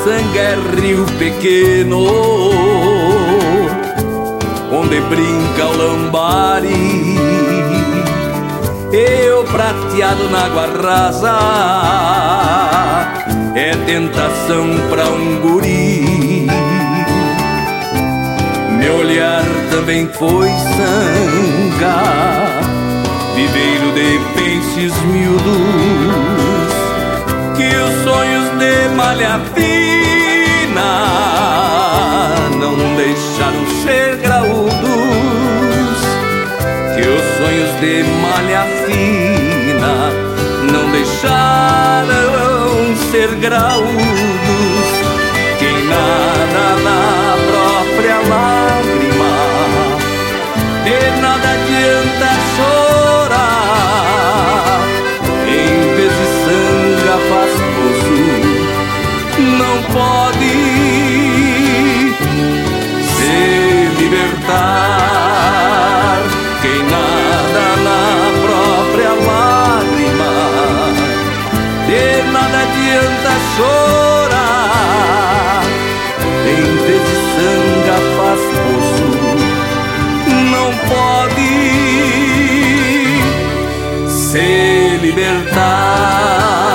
sanga é rio pequeno, onde brinca o lambari, eu prateado na água rasa, é tentação pra um guri. Meu olhar também foi sanga, viveiro de peixes miúdos, que os sonhos de malha fina não deixaram ser graúdos, que os sonhos de malha fina não deixaram ser graúdos. Quem nada na própria lágrima, de nada adianta chorar, em vez de sanga faz poço, não pode se libertar. Quem nada na própria lágrima, de nada adianta chorar, em vez de sanga faz poço, não pode se libertar.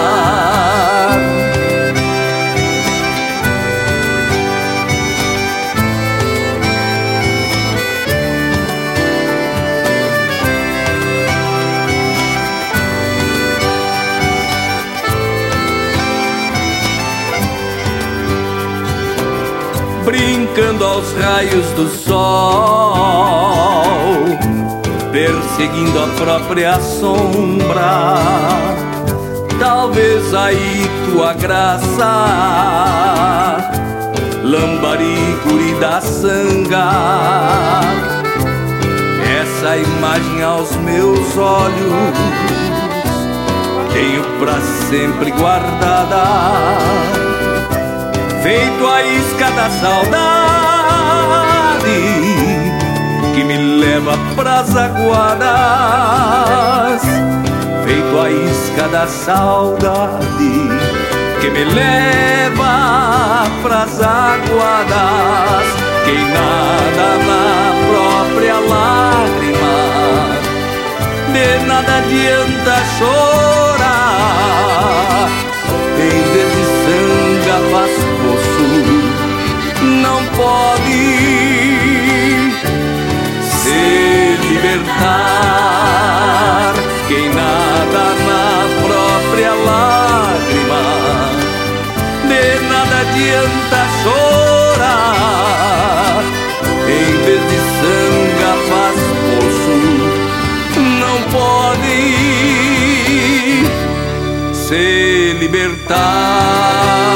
Brincando aos raios do sol, perseguindo a própria sombra, talvez aí tua graça, lambari, guri da sanga, essa imagem aos meus olhos tenho pra sempre guardada, feito a isca da saudade que me leva pras aguadas, feito a isca da saudade que me leva pras aguadas. Quem nada na própria lágrima, de nada adianta chorar, em vez de sanga faz poço, não pode se libertar. Quem nada na própria lágrima, de nada adianta chorar, em vez de sanga faz poço, não pode se libertar.